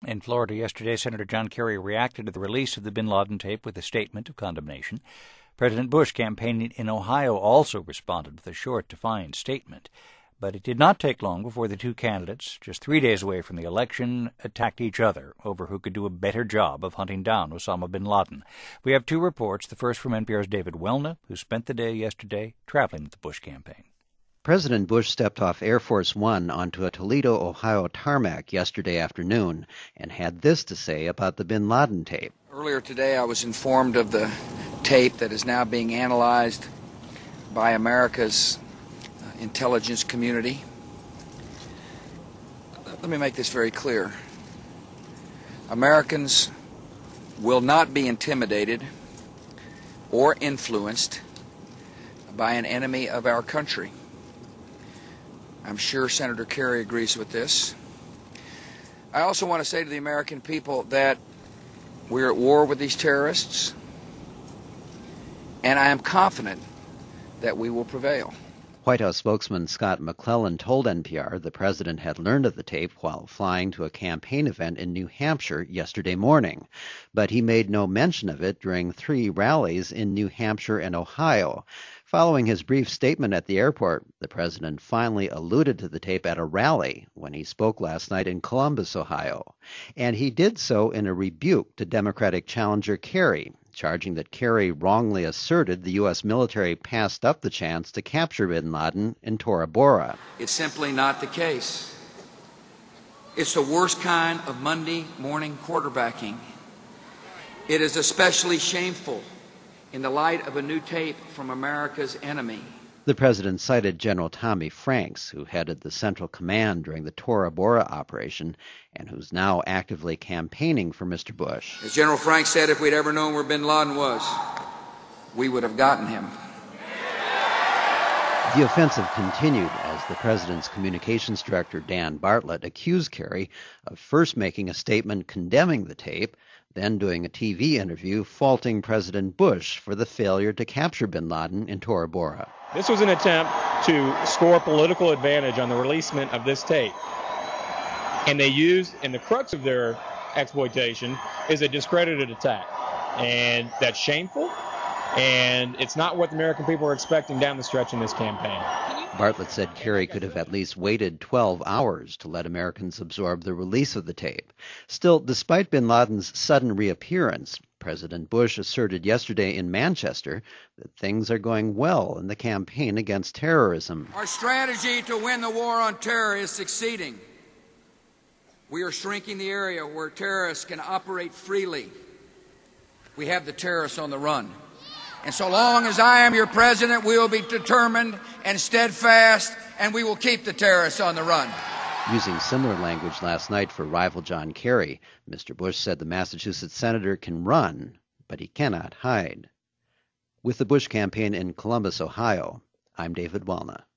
In Florida yesterday, Senator John Kerry reacted to the release of the bin Laden tape with a statement of condemnation. President Bush, campaigning in Ohio, also responded with a short, defiant statement. But it did not take long before the two candidates, just 3 days away from the election, attacked each other over who could do a better job of hunting down Osama bin Laden. We have two reports, the first from NPR's David Welna, who spent the day yesterday traveling with the Bush campaign. President Bush stepped off Air Force One onto a Toledo, Ohio tarmac yesterday afternoon and had this to say about the bin Laden tape. Earlier today, I was informed of the tape that is now being analyzed by America's intelligence community. Let me make this very clear. Americans will not be intimidated or influenced by an enemy of our country. I'm sure Senator Kerry agrees with this. I also want to say to the American people that we're at war with these terrorists, and I am confident that we will prevail. White House spokesman Scott McClellan told NPR the president had learned of the tape while flying to a campaign event in New Hampshire yesterday morning. But he made no mention of it during 3 rallies in New Hampshire and Ohio. Following his brief statement at the airport, the president finally alluded to the tape at a rally when he spoke last night in Columbus, Ohio. And he did so in a rebuke to Democratic challenger Kerry, charging that Kerry wrongly asserted the U.S. military passed up the chance to capture bin Laden in Tora Bora. It's simply not the case. It's the worst kind of Monday morning quarterbacking. It is especially shameful in the light of a new tape from America's enemy. The president cited General Tommy Franks, who headed the Central Command during the Tora Bora operation and who's now actively campaigning for Mr. Bush. As General Franks said, if we'd ever known where bin Laden was, we would have gotten him. The offensive continued as the president's communications director, Dan Bartlett, accused Kerry of first making a statement condemning the tape, then doing a TV interview faulting President Bush for the failure to capture bin Laden in Tora Bora. This was an attempt to score political advantage on the releasement of this tape. And they used, and the crux of their exploitation is a discredited attack. And that's shameful, and it's not what the American people are expecting down the stretch in this campaign. Bartlett said Kerry could have at least waited 12 hours to let Americans absorb the release of the tape. Still, despite bin Laden's sudden reappearance, President Bush asserted yesterday in Manchester that things are going well in the campaign against terrorism. Our strategy to win the war on terror is succeeding. We are shrinking the area where terrorists can operate freely. We have the terrorists on the run. And so long as I am your president, we will be determined and steadfast, and we will keep the terrorists on the run. Using similar language last night for rival John Kerry, Mr. Bush said the Massachusetts senator can run, but he cannot hide. With the Bush campaign in Columbus, Ohio, I'm David Welna.